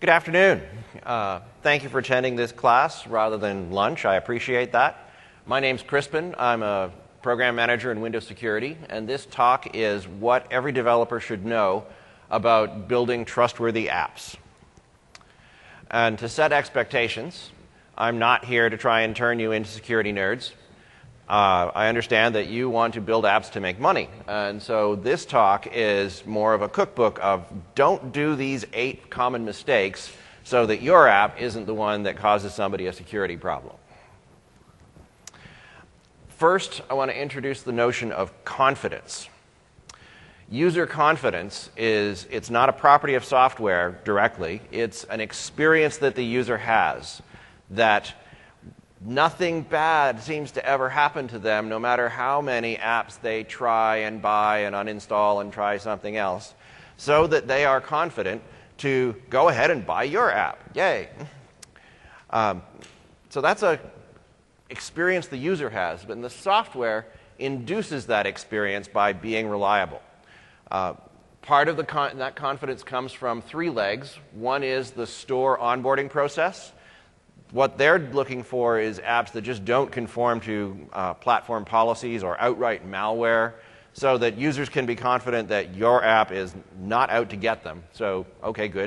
Good afternoon. Thank you for attending this class rather than lunch. I appreciate that. My name's Crispin. I'm a program manager in Windows Security, and this talk is what every developer should know about building trustworthy apps. And to set expectations, I'm not here to try and turn you into security nerds. I understand that you want to build apps to make money, and so this talk is more of a cookbook of don't do these 8 common mistakes so that your app isn't the one that causes somebody a security problem. First, I want to introduce the notion of confidence. User confidence it's not a property of software directly. It's an experience that the user has that nothing bad seems to ever happen to them, no matter how many apps they try and buy and uninstall and try something else, so that they are confident to go ahead and buy your app. Yay. So that's an experience the user has, but the software induces that experience by being reliable. Part of that confidence comes from 3 legs. One is the store onboarding process. What they're looking for is apps that just don't conform to platform policies or outright malware, so that users can be confident that your app is not out to get them. So, okay, good.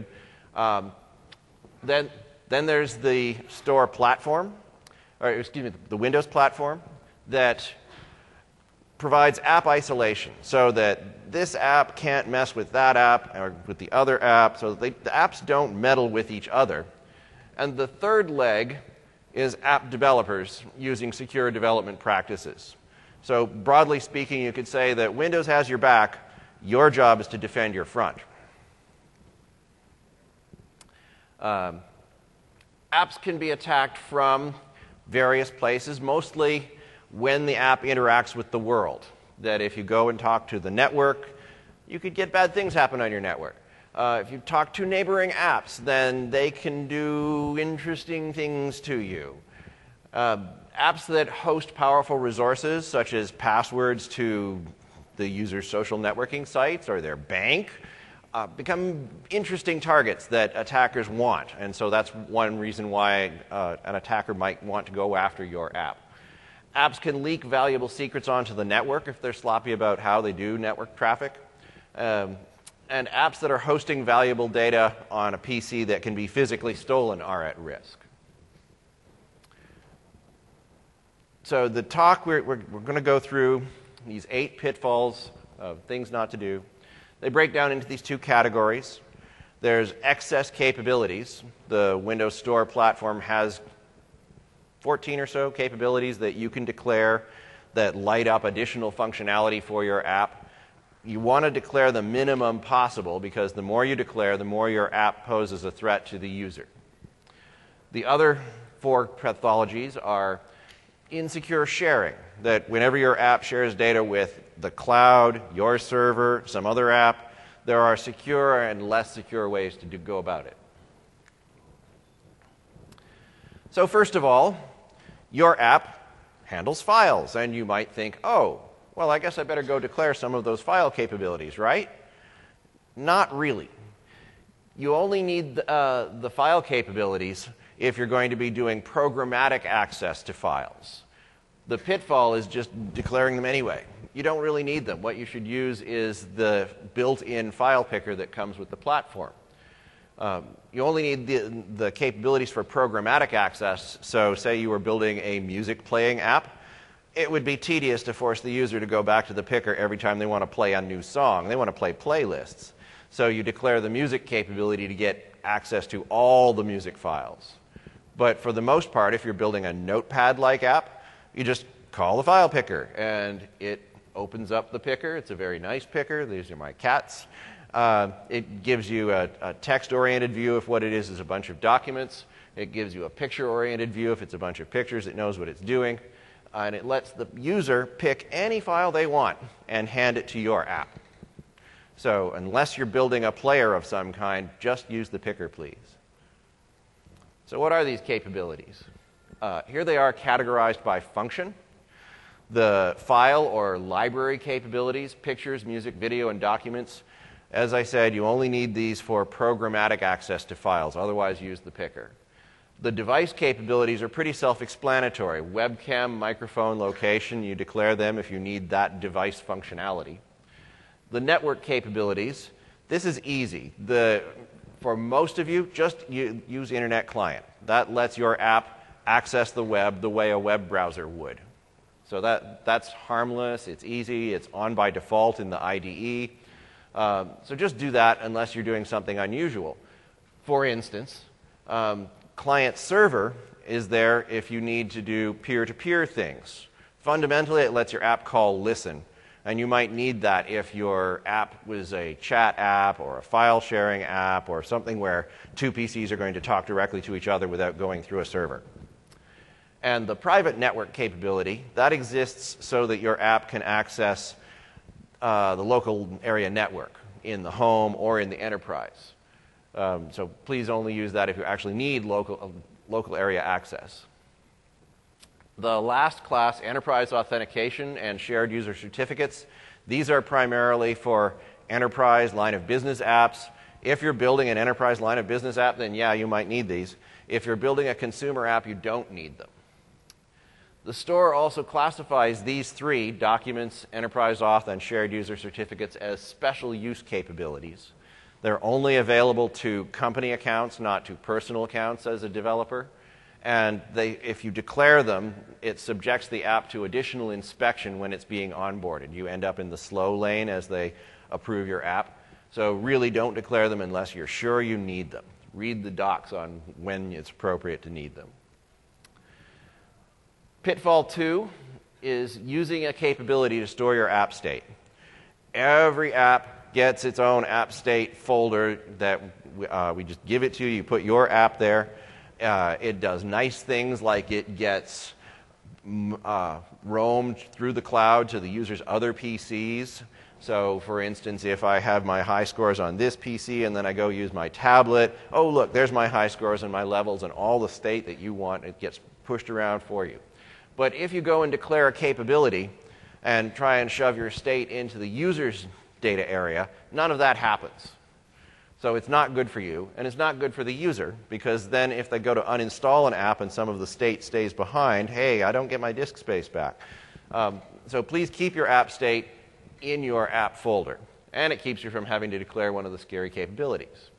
Then there's the store platform, the Windows platform, that provides app isolation, so that this app can't mess with that app or with the other app, so that the apps don't meddle with each other. And the third leg is app developers using secure development practices. So broadly speaking, you could say that Windows has your back. Your job is to defend your front. Apps can be attacked from various places, mostly when the app interacts with the world. That if you go and talk to the network, you could get bad things happen on your network. If you talk to neighboring apps, then they can do interesting things to you. Apps that host powerful resources, such as passwords to the user's social networking sites or their bank, become interesting targets that attackers want. And so that's one reason why an attacker might want to go after your app. Apps can leak valuable secrets onto the network if they're sloppy about how they do network traffic. And apps that are hosting valuable data on a PC that can be physically stolen are at risk. So the talk, we're going to go through these 8 pitfalls of things not to do. They break down into these 2 categories. There's excess capabilities. The Windows Store platform has 14 or so capabilities that you can declare that light up additional functionality for your app. You want to declare the minimum possible, because the more you declare, the more your app poses a threat to the user. The other 4 pathologies are insecure sharing, that whenever your app shares data with the cloud, your server, some other app, there are secure and less secure ways to go about it. So first of all, your app handles files, and you might think, oh, well, I guess I better go declare some of those file capabilities, right? Not really. You only need the file capabilities if you're going to be doing programmatic access to files. The pitfall is just declaring them anyway. You don't really need them. What you should use is the built-in file picker that comes with the platform. You only need the capabilities for programmatic access. So say you were building a music playing app. It would be tedious to force the user to go back to the picker every time they want to play a new song. They want to play playlists. So you declare the music capability to get access to all the music files. But for the most part, if you're building a notepad-like app, you just call the file picker, and it opens up the picker. It's a very nice picker. These are my cats. It gives you a text-oriented view if what it is a bunch of documents. It gives you a picture-oriented view if it's a bunch of pictures. It knows what it's doing. And it lets the user pick any file they want and hand it to your app. So unless you're building a player of some kind, just use the picker, please. So what are these capabilities? Here they are categorized by function. The file or library capabilities, pictures, music, video, and documents, As I said, you only need these for programmatic access to files. Otherwise, use the picker. The device capabilities are pretty self-explanatory. Webcam, microphone, location, you declare them if you need that device functionality. The network capabilities, this is easy. For most of you, just use Internet Client. That lets your app access the web the way a web browser would. So that's harmless, it's easy, it's on by default in the IDE. So just do that unless you're doing something unusual. For instance, client-server is there if you need to do peer-to-peer things. Fundamentally, it lets your app call listen. And you might need that if your app was a chat app or a file-sharing app or something where two PCs are going to talk directly to each other without going through a server. And the private network capability, that exists so that your app can access the local area network in the home or in the enterprise. So please only use that if you actually need local area access. The last class, enterprise authentication and shared user certificates, these are primarily for enterprise line of business apps. If you're building an enterprise line of business app, then yeah, you might need these. If you're building a consumer app, you don't need them. The store also classifies these three, documents, enterprise auth, and shared user certificates, as special use capabilities. They're only available to company accounts, not to personal accounts as a developer. And if you declare them, it subjects the app to additional inspection when it's being onboarded. You end up in the slow lane as they approve your app. So really don't declare them unless you're sure you need them. Read the docs on when it's appropriate to need them. Pitfall 2 is using a capability to store your app state. Every app gets its own app state folder that we just give it to you. You put your app there. It does nice things like it gets roamed through the cloud to the user's other PCs. So, for instance, if I have my high scores on this PC and then I go use my tablet, oh, look, there's my high scores and my levels and all the state that you want. It gets pushed around for you. But if you go and declare a capability and try and shove your state into the user's data area, none of that happens. So it's not good for you, and it's not good for the user, because then if they go to uninstall an app and some of the state stays behind, hey, I don't get my disk space back. So please keep your app state in your app folder, and it keeps you from having to declare one of the scary capabilities.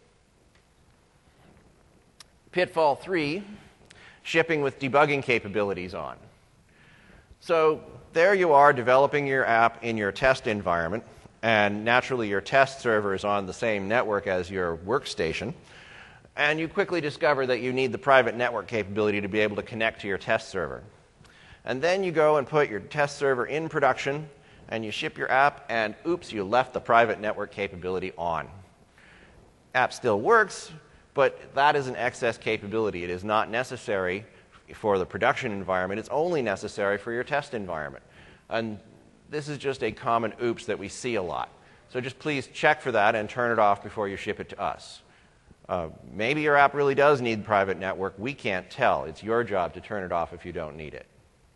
Pitfall 3, shipping with debugging capabilities on. So there you are developing your app in your test environment, and naturally your test server is on the same network as your workstation, and you quickly discover that you need the private network capability to be able to connect to your test server. And then you go and put your test server in production, and you ship your app, and oops, you left the private network capability on. App still works, but that is an excess capability. It is not necessary for the production environment. It's only necessary for your test environment. And this is just a common oops that we see a lot. So just please check for that and turn it off before you ship it to us. Maybe your app really does need private network. We can't tell. It's your job to turn it off if you don't need it.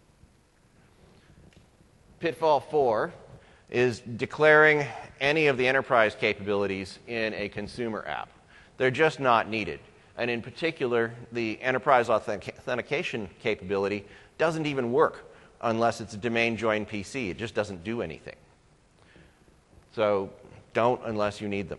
Pitfall 4 is declaring any of the enterprise capabilities in a consumer app. They're just not needed. And in particular, the enterprise authentication capability doesn't even work unless it's a domain joined PC. It just doesn't do anything. So don't unless you need them.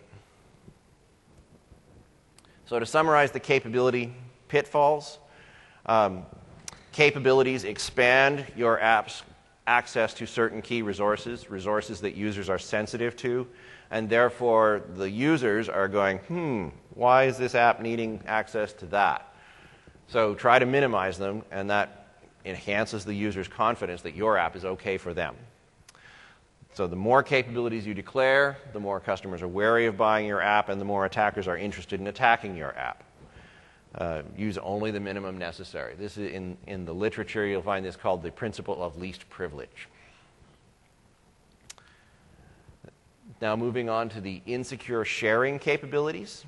So to summarize the capability pitfalls, capabilities expand your app's access to certain key resources that users are sensitive to, and therefore the users are going, why is this app needing access to that? So try to minimize them, and that enhances the user's confidence that your app is okay for them. So the more capabilities you declare, the more customers are wary of buying your app, and the more attackers are interested in attacking your app. Use only the minimum necessary. This is in the literature, you'll find this called the principle of least privilege. Now moving on to the insecure sharing capabilities.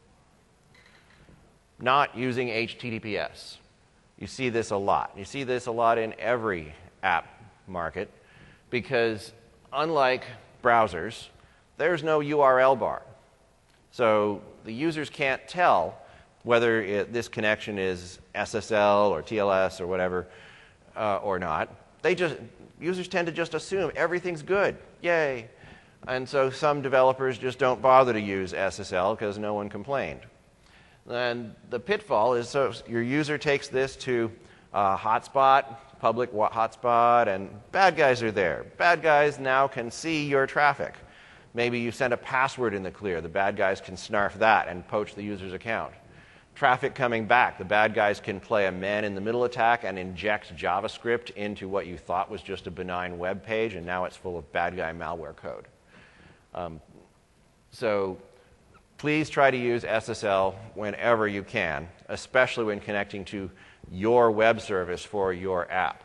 Not using HTTPS. You see this a lot. You see this a lot in every app market because unlike browsers, there's no URL bar. So the users can't tell whether this connection is SSL or TLS or whatever or not. Users tend to just assume everything's good. Yay. And so some developers just don't bother to use SSL because no one complained. And the pitfall is, so your user takes this to hotspot, public hotspot, and bad guys are there. Bad guys now can see your traffic. Maybe you send a password in the clear. The bad guys can snarf that and poach the user's account. Traffic coming back. The bad guys can play a man-in-the-middle attack and inject JavaScript into what you thought was just a benign web page, and now it's full of bad guy malware code. So please try to use SSL whenever you can, especially when connecting to your web service for your app.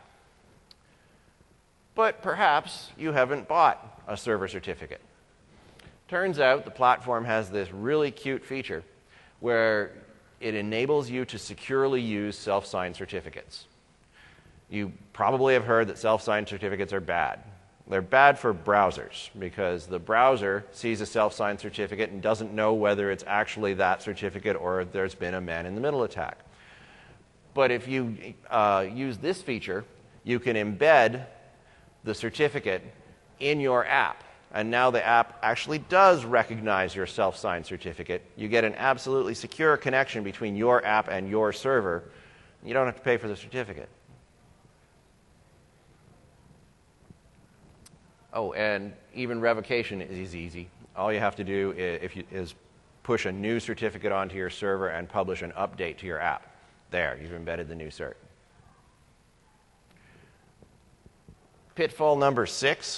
But perhaps you haven't bought a server certificate. Turns out the platform has this really cute feature where it enables you to securely use self-signed certificates. You probably have heard that self-signed certificates are bad. They're bad for browsers because the browser sees a self-signed certificate and doesn't know whether it's actually that certificate or there's been a man-in-the-middle attack. But if you use this feature, you can embed the certificate in your app. And now the app actually does recognize your self-signed certificate. You get an absolutely secure connection between your app and your server. You don't have to pay for the certificate. Oh, and even revocation is easy. All you have to do is push a new certificate onto your server and publish an update to your app. There, you've embedded the new cert. Pitfall number 6.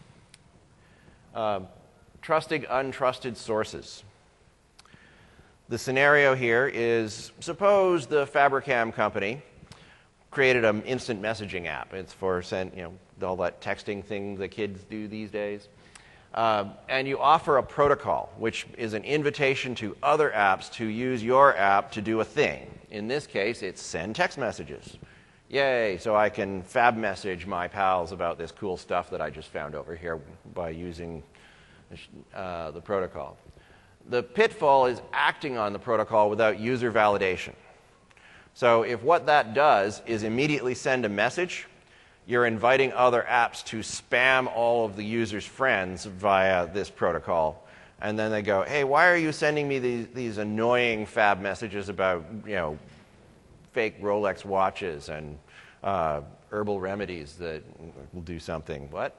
Trusting untrusted sources. The scenario here is, suppose the Fabricam company created an instant messaging app. It's for all that texting thing the kids do these days. And you offer a protocol, which is an invitation to other apps to use your app to do a thing. In this case, it's send text messages. Yay, so I can fab message my pals about this cool stuff that I just found over here by using the protocol. The pitfall is acting on the protocol without user validation. So if what that does is immediately send a message, you're inviting other apps to spam all of the user's friends via this protocol. And then they go, hey, why are you sending me these annoying fab messages about, fake Rolex watches and herbal remedies that will do something? What?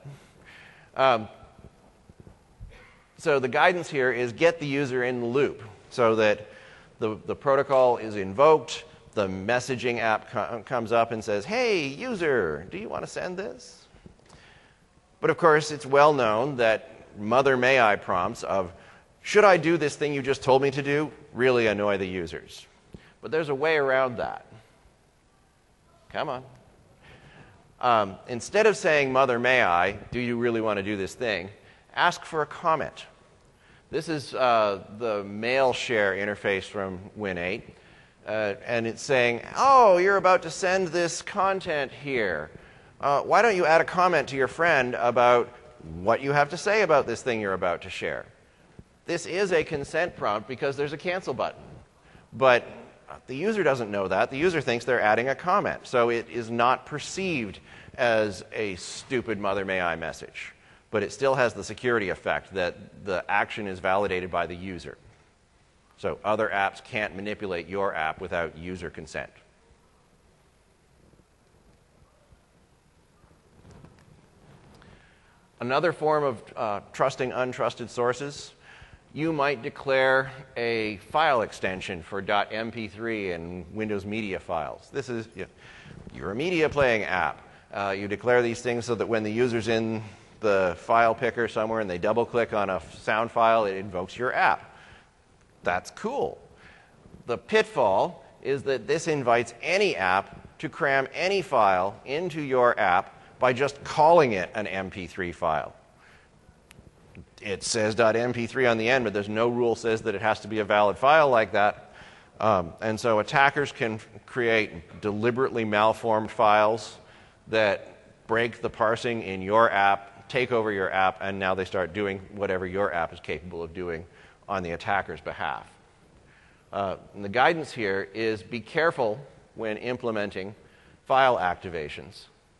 So the guidance here is get the user in the loop so that the protocol is invoked, the messaging app comes up and says, hey, user, do you want to send this? But of course, it's well known that mother may I prompts of, should I do this thing you just told me to do, really annoy the users. But there's a way around that. Come on. Instead of saying, mother may I, do you really want to do this thing, ask for a comment. This is the mail share interface from Win8. And it's saying, oh, you're about to send this content here. Why don't you add a comment to your friend about what you have to say about this thing you're about to share? This is a consent prompt because there's a cancel button. But the user doesn't know that. The user thinks they're adding a comment. So it is not perceived as a stupid mother may I message. But it still has the security effect that the action is validated by the user. So other apps can't manipulate your app without user consent. Another form of trusting untrusted sources, you might declare a file extension for .mp3 and Windows Media files. This is you're a media playing app. You declare these things so that when the user's in the file picker somewhere and they double-click on a sound file, it invokes your app. That's cool. The pitfall is that this invites any app to cram any file into your app by just calling it an MP3 file. It says .mp3 on the end, but there's no rule says that it has to be a valid file like that. And so attackers can create deliberately malformed files that break the parsing in your app take over your app, and now they start doing whatever your app is capable of doing on the attacker's behalf. And the guidance here is be careful when implementing file activations.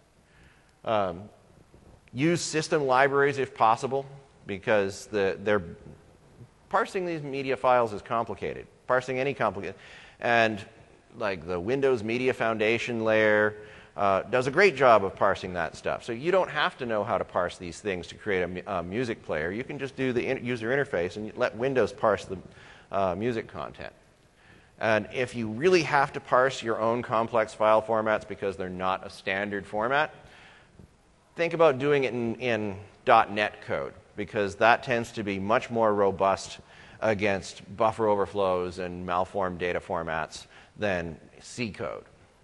Use system libraries if possible, because parsing these media files is complicated. Parsing any complicated. And like the Windows Media Foundation layer does a great job of parsing that stuff. So you don't have to know how to parse these things to create a music player. You can just do the user interface and let Windows parse the music content. And if you really have to parse your own complex file formats because they're not a standard format, think about doing it in .NET code, because that tends to be much more robust against buffer overflows and malformed data formats than C code.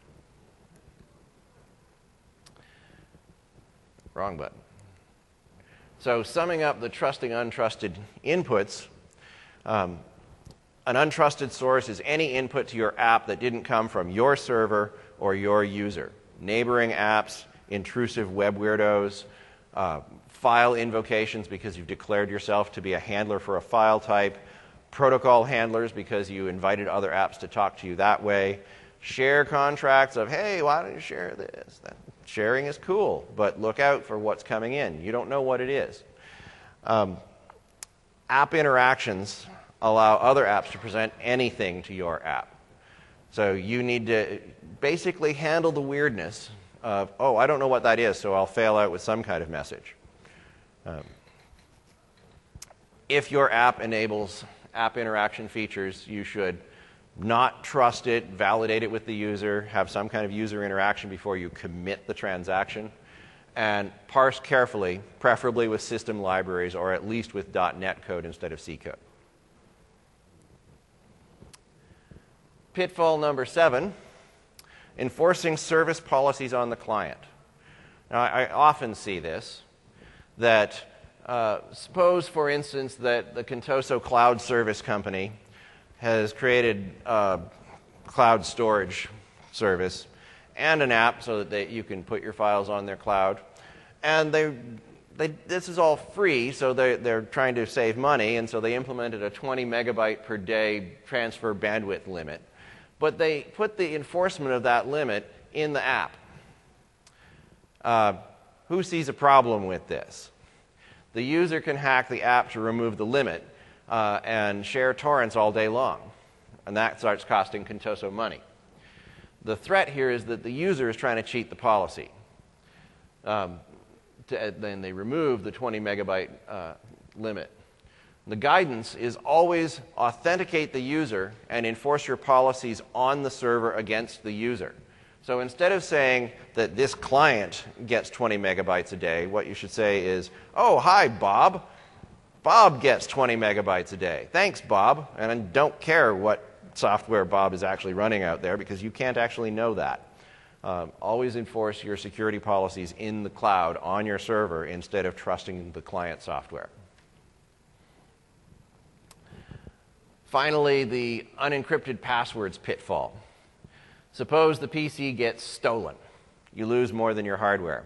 Wrong button. So summing up the trusting untrusted inputs, an untrusted source is any input to your app that didn't come from your server or your user. Neighboring apps, intrusive web weirdos, file invocations because you've declared yourself to be a handler for a file type, protocol handlers because you invited other apps to talk to you that way, share contracts of, hey, why don't you share this? Sharing is cool, but look out for what's coming in. You don't know what it is. App interactions allow other apps to present anything to your app. So you need to basically handle the weirdness of, oh, I don't know what that is, so I'll fail out with some kind of message. If your app enables app interaction features, you should not trust it, validate it with the user, have some kind of user interaction before you commit the transaction, and parse carefully, preferably with system libraries or at least with .NET code instead of C code. Pitfall number 7, enforcing service policies on the client. Now, I often see this, that suppose, for instance, that the Contoso Cloud Service Company has created a cloud storage service and an app so that you can put your files on their cloud. And this is all free, so they're trying to save money, and so they implemented a 20 megabyte per day transfer bandwidth limit. But they put the enforcement of that limit in the app. Who sees a problem with this? The user can hack the app to remove the limit and share torrents all day long. And that starts costing Contoso money. The threat here is that the user is trying to cheat the policy. Then they remove the 20 megabyte limit. The guidance is always authenticate the user and enforce your policies on the server against the user. So instead of saying that this client gets 20 megabytes a day, what you should say is, oh, hi, Bob. Bob gets 20 megabytes a day. Thanks, Bob. And I don't care what software Bob is actually running out there, because you can't actually know that. Always enforce your security policies in the cloud on your server instead of trusting the client software. Finally, the unencrypted passwords pitfall. Suppose the PC gets stolen. You lose more than your hardware.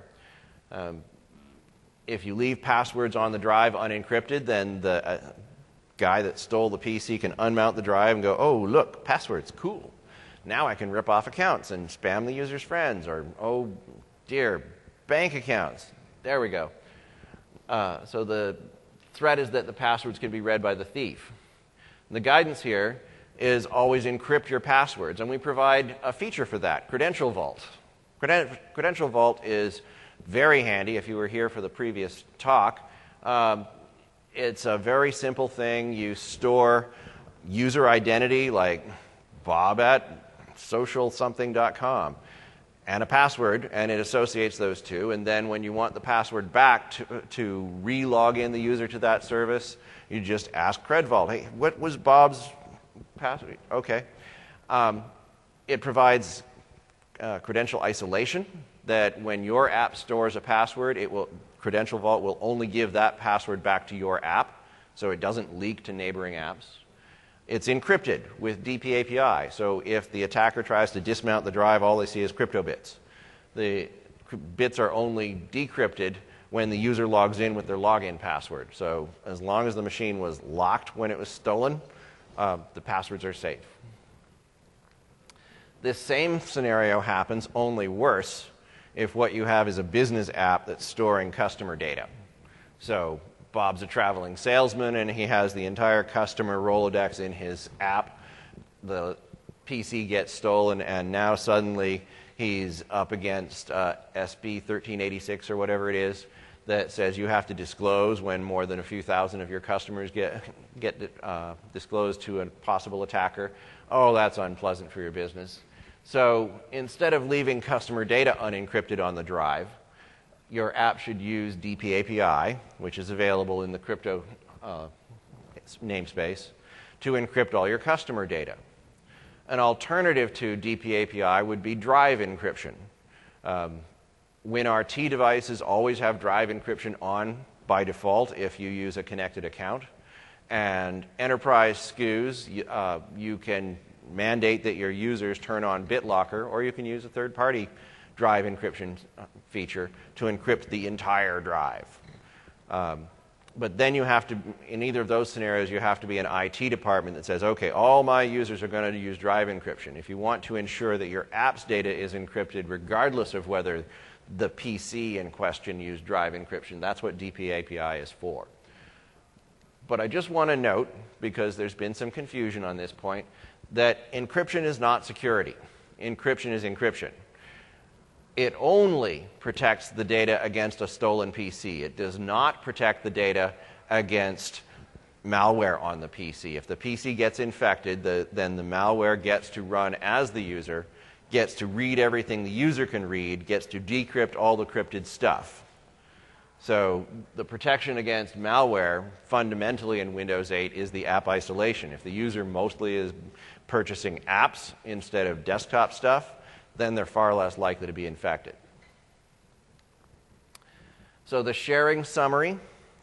If you leave passwords on the drive unencrypted, then the guy that stole the PC can unmount the drive and go, oh, look, passwords, cool. Now I can rip off accounts and spam the user's friends, or, oh dear, bank accounts. There we go. So the threat is that the passwords can be read by the thief. The guidance here is always encrypt your passwords, and we provide a feature for that, Credential Vault. Credential Vault is very handy if you were here for the previous talk. It's a very simple thing. You store user identity like Bob at socialsomething.com and a password, and it associates those two. And then when you want the password back to re-log in the user to that service, you just ask CredVault, hey, what was Bob's password? Okay. It provides credential isolation, that when your app stores a password, Credential Vault will only give that password back to your app, so it doesn't leak to neighboring apps. It's encrypted with DPAPI, so if the attacker tries to dismount the drive, all they see is crypto bits. The bits are only decrypted when the user logs in with their login password. So as long as the machine was locked when it was stolen, the passwords are safe. This same scenario happens, only worse, if what you have is a business app that's storing customer data. So Bob's a traveling salesman, and he has the entire customer Rolodex in his app. The PC gets stolen, and now suddenly he's up against SB 1386 or whatever it is that says you have to disclose when more than a few thousand of your customers get disclosed to a possible attacker. Oh, that's unpleasant for your business. So instead of leaving customer data unencrypted on the drive, your app should use DPAPI, which is available in the crypto namespace, to encrypt all your customer data. An alternative to DPAPI would be drive encryption. WinRT devices always have drive encryption on by default if you use a connected account. And enterprise SKUs, you can mandate that your users turn on BitLocker, or you can use a third-party drive encryption feature to encrypt the entire drive. But then you have to, in either of those scenarios, you have to be an IT department that says, okay, all my users are going to use drive encryption. If you want to ensure that your app's data is encrypted regardless of whether the PC in question used drive encryption, that's what DPAPI is for. But I just want to note, because there's been some confusion on this point, that encryption is not security. Encryption is encryption. It only protects the data against a stolen PC. It does not protect the data against malware on the PC. If the PC gets infected, then the malware gets to run as the user, gets to read everything the user can read, gets to decrypt all the encrypted stuff. So the protection against malware fundamentally in Windows 8 is the app isolation. If the user mostly is purchasing apps instead of desktop stuff, then they're far less likely to be infected. So the sharing summary,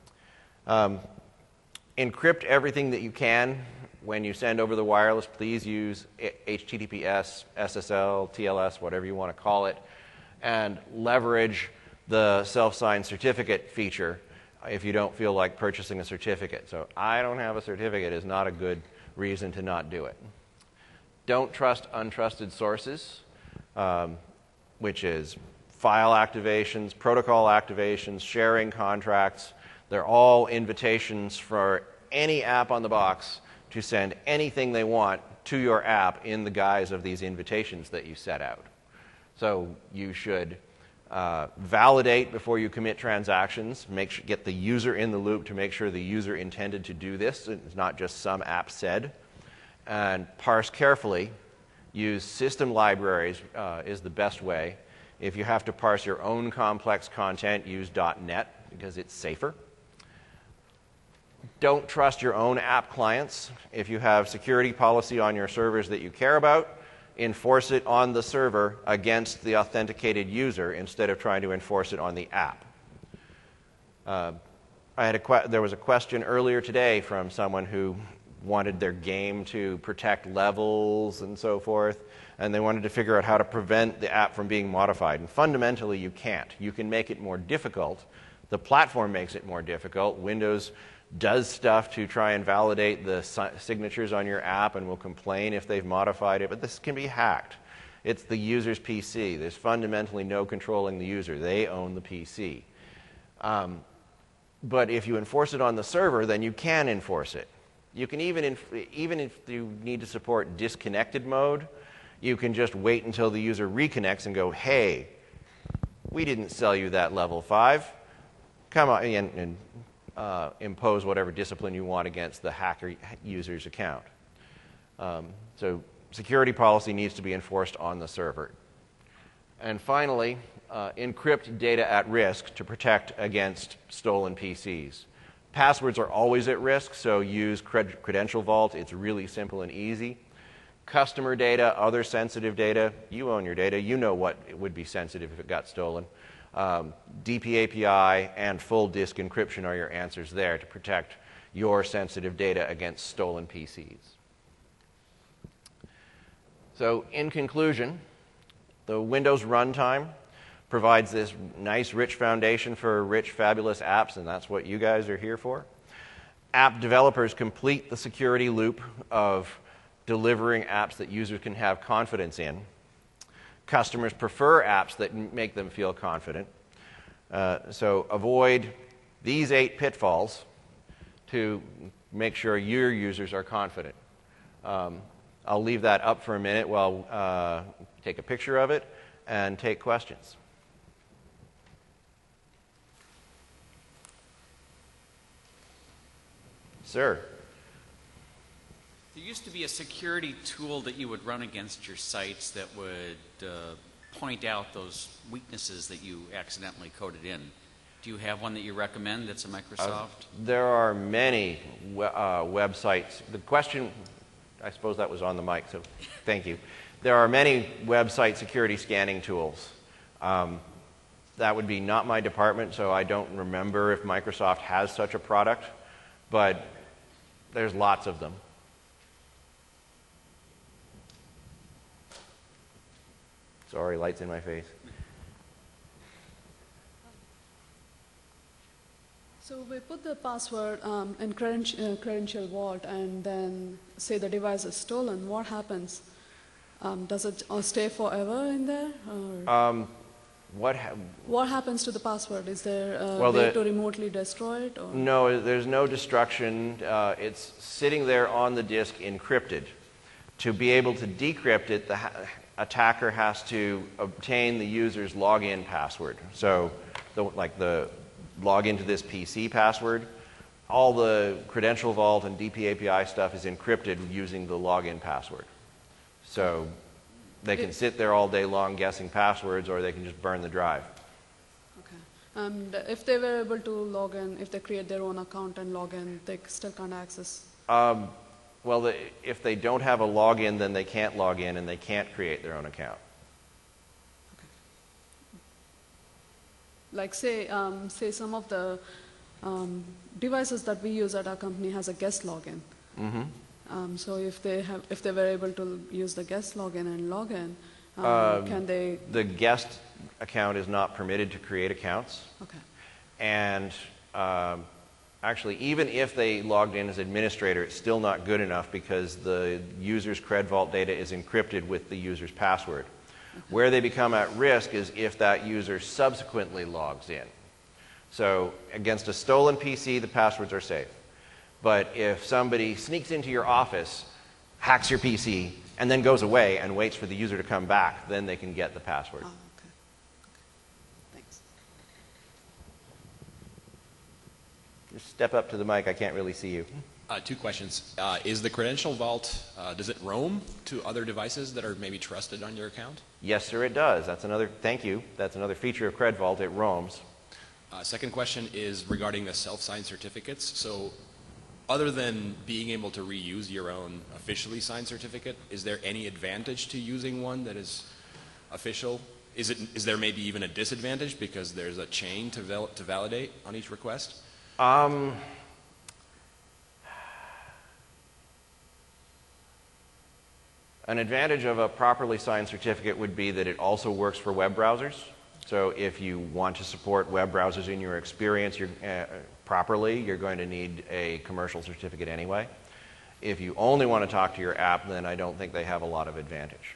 encrypt everything that you can. When you send over the wireless, please use HTTPS, SSL, TLS, whatever you want to call it, and leverage the self-signed certificate feature if you don't feel like purchasing a certificate. So I don't have a certificate is not a good reason to not do it. Don't trust untrusted sources, which is file activations, protocol activations, sharing contracts. They're all invitations for any app on the box to send anything they want to your app in the guise of these invitations that you set out. So you should validate before you commit transactions, get the user in the loop to make sure the user intended to do this. It's not just some app said. And parse carefully. Use system libraries is the best way. If you have to parse your own complex content, use .NET because it's safer. Don't trust your own app clients. If you have security policy on your servers that you care about, enforce it on the server against the authenticated user instead of trying to enforce it on the app. There was a question earlier today from someone who wanted their game to protect levels and so forth, and they wanted to figure out how to prevent the app from being modified. And fundamentally, you can't. You can make it more difficult. The platform makes it more difficult. Windows does stuff to try and validate the signatures on your app and will complain if they've modified it, but this can be hacked. It's the user's PC. There's fundamentally no controlling the user. They own the PC. But if you enforce it on the server, then you can enforce it. You can even if you need to support disconnected mode, you can just wait until the user reconnects and go, hey, we didn't sell you that level 5. Come on, and impose whatever discipline you want against the hacker user's account. So security policy needs to be enforced on the server. And finally, encrypt data at risk to protect against stolen PCs. Passwords are always at risk, so use Credential Vault. It's really simple and easy. Customer data, other sensitive data, you own your data. You know what would be sensitive if it got stolen. DPAPI and full disk encryption are your answers there to protect your sensitive data against stolen PCs. So in conclusion, the Windows runtime provides this nice, rich foundation for rich, fabulous apps, and that's what you guys are here for. App developers complete the security loop of delivering apps that users can have confidence in. Customers prefer apps that make them feel confident. So avoid these 8 pitfalls to make sure your users are confident. I'll leave that up for a minute while take a picture of it and take questions. Sir. There used to be a security tool that you would run against your sites that would point out those weaknesses that you accidentally coded in. Do you have one that you recommend that's a Microsoft? There are many websites. The question, I suppose that was on the mic, so thank you. There are many website security scanning tools. That would be not my department, so I don't remember if Microsoft has such a product, but there's lots of them. Sorry, light's in my face. So we put the password in credential vault, and then say the device is stolen. What happens? Does it stay forever in there? Or what happens to the password? Is there a way to remotely destroy it? Or? No, there's no destruction. It's sitting there on the disk encrypted. To be able to decrypt it, the attacker has to obtain the user's login password. So, like the log into this PC password, all the credential vault and DPAPI stuff is encrypted using the login password. So they can sit there all day long guessing passwords, or they can just burn the drive. Okay. And if they were able to log in, if they create their own account and log in, they still can't access? Well, if they don't have a login, then they can't log in and they can't create their own account. Okay. Like say some of the devices that we use at our company has a guest login. Mm-hmm. So if they were able to use the guest login and log in, can they? The guest account is not permitted to create accounts. Okay. And actually, even if they logged in as administrator, it's still not good enough because the user's Cred Vault data is encrypted with the user's password. Okay. Where they become at risk is if that user subsequently logs in. So against a stolen PC, the passwords are safe. But if somebody sneaks into your office, hacks your PC, and then goes away and waits for the user to come back, then they can get the password. Oh, okay. Thanks. Just step up to the mic. I can't really see you. 2 questions. Is the credential vault, does it roam to other devices that are maybe trusted on your account? Yes, sir, it does. Thank you. That's another feature of Cred Vault. It roams. Second question is regarding the self-signed certificates. So other than being able to reuse your own officially signed certificate, is there any advantage to using one that is official? Is there maybe even a disadvantage because there's a chain to validate on each request? An advantage of a properly signed certificate would be that it also works for web browsers. So if you want to support web browsers in your experience properly, you're going to need a commercial certificate anyway. If you only want to talk to your app, then I don't think they have a lot of advantage.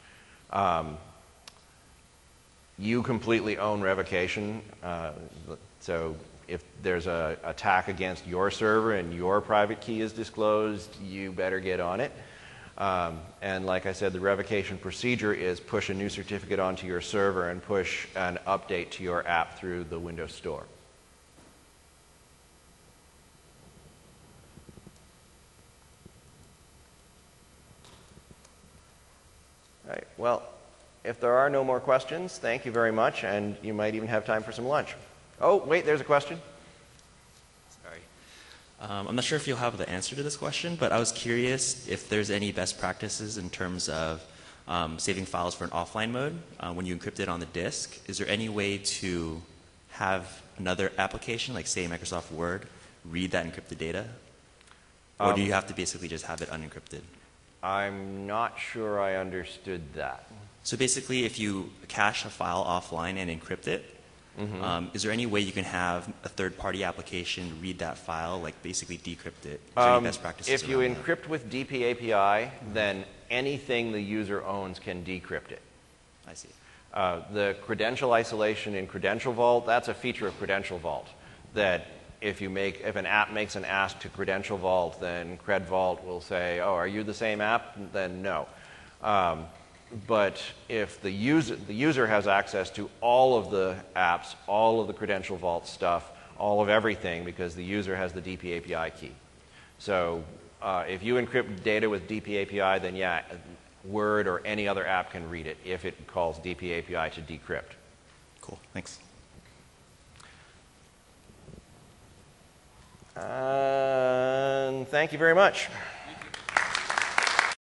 You completely own revocation, so if there's an attack against your server and your private key is disclosed, you better get on it. And like I said, the revocation procedure is push a new certificate onto your server and push an update to your app through the Windows Store. All right, well, if there are no more questions, thank you very much, and you might even have time for some lunch. Oh, wait, there's a question. I'm not sure if you'll have the answer to this question, but I was curious if there's any best practices in terms of saving files for an offline mode when you encrypt it on the disk. Is there any way to have another application, like say Microsoft Word, read that encrypted data? Or do you have to basically just have it unencrypted? I'm not sure I understood that. So basically, if you cache a file offline and encrypt it, is there any way you can have a third-party application read that file, like basically decrypt it? Is there any best practices If you around that? encrypt with DPAPI, then anything the user owns can decrypt it. I see. The credential isolation in Credential Vault, that's a feature of Credential Vault, that if an app makes an ask to Credential Vault, then Cred Vault will say, oh, are you the same app? Then no. But if the user has access to all of the apps, all of the Credential Vault stuff, all of everything, because the user has the DPAPI key. So if you encrypt data with DPAPI, then yeah, Word or any other app can read it if it calls DPAPI to decrypt. Cool. Thanks. And thank you very much.